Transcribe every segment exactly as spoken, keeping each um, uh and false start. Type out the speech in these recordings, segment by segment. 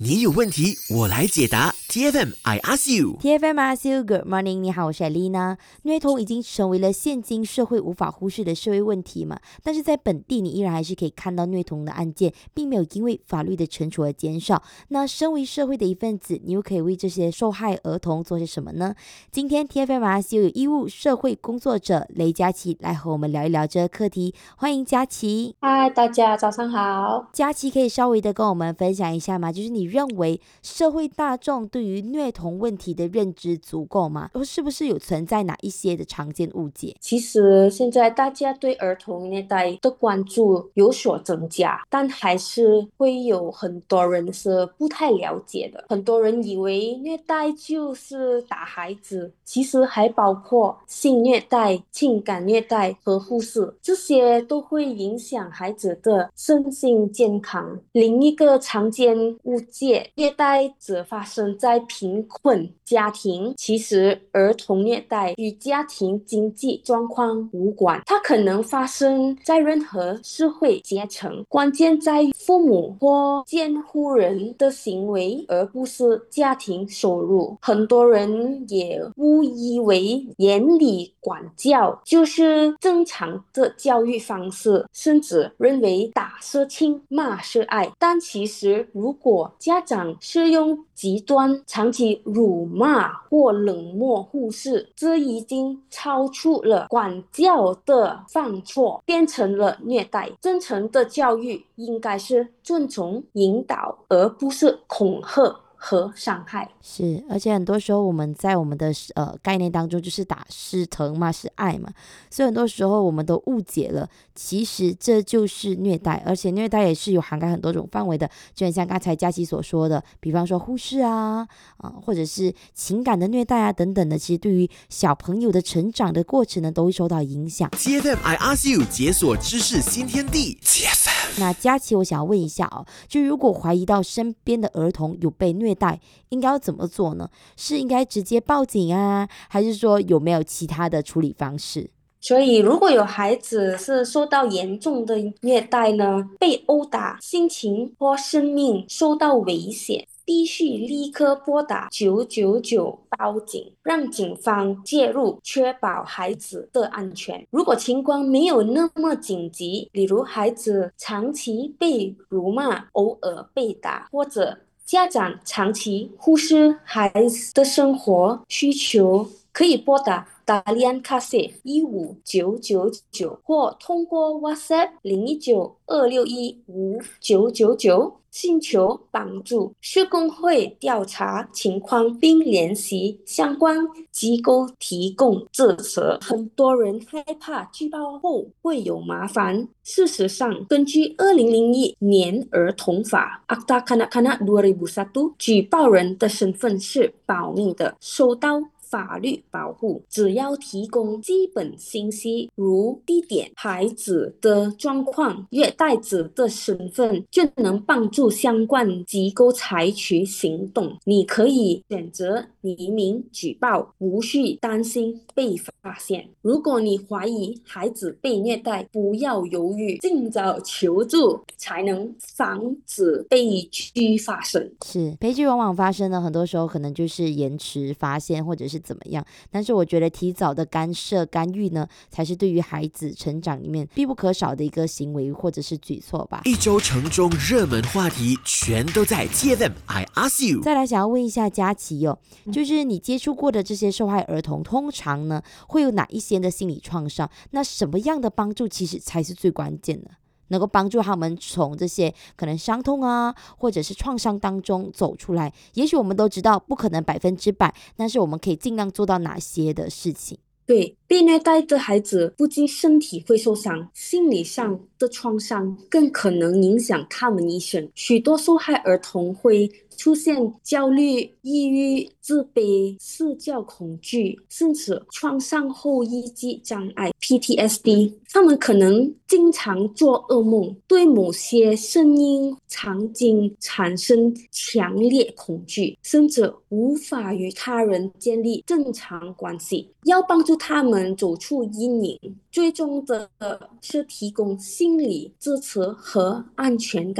你有问题，我来解答。T F M I ask you。 T F M I ask you Good morning， 你好，我是 Alina。虐童已经成为了现今社会无法忽视的社会问题嘛，但是在本地你依然还是可以看到虐童的案件并没有因为法律的惩处而减少。那身为社会的一份子，你又可以为这些受害儿童做些什么呢？今天 T F M I ask you 有义务社会工作者雷佳琪来和我们聊一聊这个课题。欢迎佳琪。 嗨，大家早上好。 佳琪可以稍微的跟我们分享一下吗？就是你认为社会大众对于虐童问题的认知足够吗？或是不是有存在哪一些的常见误解？ 其实现在大家对儿童虐待的关注有所增加，但还是会有很多人是不太了解的。很多人以为虐待就是打孩子，其实还包括性虐待、情感虐待和忽视，这些都会影响孩子的身心健康。另一个常见误解，虐待只发生在贫困家庭，其实儿童虐待与家庭经济状况无关，它可能发生在任何社会阶层，关键在父母或监护人的行为，而不是家庭收入。很多人也误以为严厉管教就是正常的教育方式，甚至认为打是亲，骂是爱。但其实如果家长是用极端长期辱骂或冷漠忽视，这已经超出了管教的范畴，变成了虐待。真诚的教育应该是尊重引导，而不是恐吓和伤害。 是，而且很多时候我们在我们的呃概念当中，就是打是疼嘛，是爱嘛，所以很多时候我们都误解了，其实这就是虐待，而且虐待也是有涵盖很多种范围的，就很像刚才佳琪所说的，比方说忽视啊，啊、呃、或者是情感的虐待啊等等的，其实对于小朋友的成长的过程呢，都会受到影响。 T F M I ask you， 解锁知识新天地。T F M。 那佳琪，我想要问一下哦，就如果怀疑到身边的儿童有被虐待，应该要怎么做呢？是应该直接报警啊，还是说有没有其他的处理方式？ 所以如果有孩子是受到严重的虐待呢，被殴打，心情或生命受到危险，必须立刻拨打九九九报警，让警方介入，确保孩子的安全。如果情况没有那么紧急，例如孩子长期被辱骂，偶尔被打，或者家长长期忽视孩子的生活需求，可以拨打Talian Kasih 一五九九九，或通过 WhatsApp 零一九二六一五九九九寻求帮助。社工会调查情况并联系相关机构提供支持。很多人害怕举报后会有麻烦，事实上，根据二零零一年儿童法 Akta Kanak-Kanak dua ribu satu， 举报人的身份是保密的，受到法律保护，只要提供基本信息，如地点、孩子的状况、虐待者的身份，就能帮助相关机构采取行动。你可以选择匿名举报，无需担心被发现。如果你怀疑孩子被虐待，不要犹豫，尽早求助，才能防止悲剧发生。 是，悲剧往往发生呢，很多时候可能就是延迟发现或者是怎么样，但是我觉得提早的干涉干预呢，才是对于孩子成长里面必不可少的一个行为或者是举措吧。 一周城中热门话题全都在 T F M I ask you。 再来想要问一下佳琪哦，就是你接触过的这些受害儿童，通常呢会有哪一些的心理创伤？那什么样的帮助其实才是最关键的，能够帮助他们从这些可能伤痛啊，或者是创伤当中走出来？也许我们都知道不可能百分之百，但是我们可以尽量做到哪些的事情？ 对，被虐待的孩子不仅身体会受伤，心理上的创伤更可能影响他们一生。许多受害儿童会出现焦虑、抑郁、自卑、社交恐惧，甚至创伤后遗症障碍 P T S D。 他们可能经常做噩梦，对某些声音、场景产生强烈恐惧，甚至无法与他人建立正常关系。要帮助他们走出阴影，最终的是提供心理支持和安全感。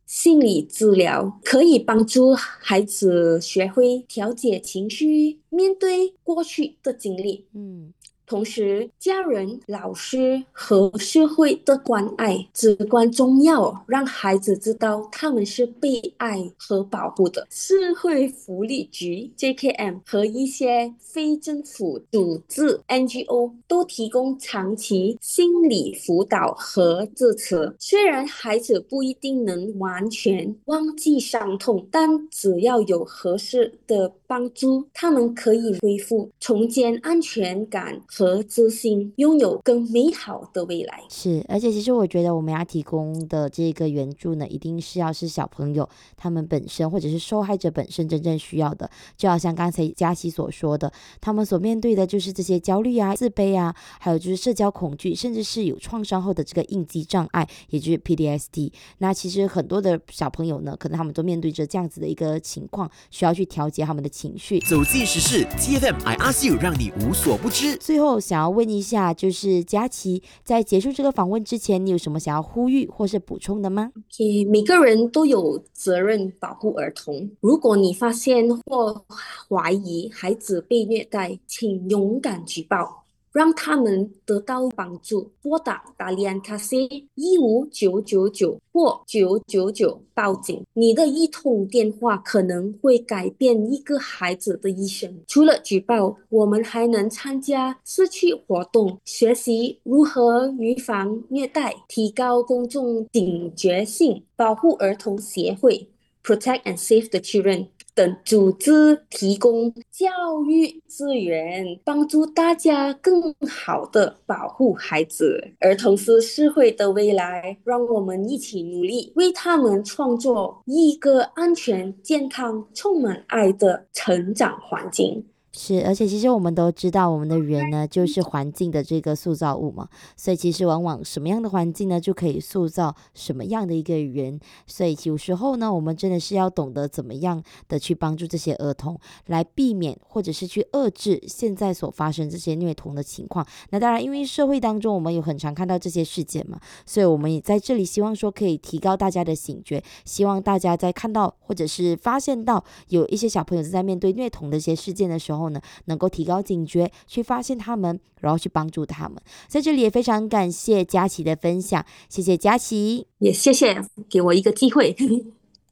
心理治疗可以帮助孩子学会调节情绪，面对过去的经历。 嗯， 同时，家人、老师和社会的关爱至关重要，让孩子知道他们是被爱和保护的。社会福利局 J K M 和一些非政府组织 N G O 都提供长期心理辅导和支持。虽然孩子不一定能完全忘记伤痛，但只要有合适的帮助，他们可以恢复、重建安全感和自信，拥有更美好的未来。 是，而且其实我觉得我们要提供的这个援助呢，一定是要是小朋友他们本身或者是受害者本身真正需要的。就好像刚才佳琪所说的，他们所面对的就是这些焦虑啊、自卑啊，还有就是社交恐惧，甚至是有创伤后的这个应激障碍，也就是 P T S D。那其实很多的小朋友呢，可能他们都面对着这样子的一个情况，需要去调节他们的情绪。 走进时事 T F M I Ask You， 让你无所不知。 最后想要问一下，就是佳琪在结束这个访问之前，你有什么想要呼吁或是补充的吗？ Okay, 每个人都有责任保护儿童。如果你发现或怀疑孩子被虐待，请勇敢举报，让他们得到帮助。拨打达利安卡西一五九九九或九九九报警。你的一通电话可能会改变一个孩子的一生。除了举报，我们还能参加社区活动，学习如何预防虐待，提高公众警觉性。保护儿童协会 Protect and Save the Children 等组织提供教育资源，帮助大家更好的保护孩子。儿童是社会的未来，让我们一起努力，为他们创造一个安全、健康、充满爱的成长环境。 是，而且其实我们都知道，我们的人呢就是环境的这个塑造物嘛，所以其实往往什么样的环境呢，就可以塑造什么样的一个人。所以有时候呢，我们真的是要懂得怎么样的去帮助这些儿童，来避免或者是去遏制现在所发生这些虐童的情况。那当然，因为社会当中我们有很常看到这些事件嘛，所以我们也在这里希望说可以提高大家的醒觉，希望大家在看到或者是发现到有一些小朋友在面对虐童的一些事件的时候呢，能够提高警觉，去发现他们，然后去帮助他们。在这里也非常感谢佳琪的分享，谢谢佳琪， 也谢谢给我一个机会。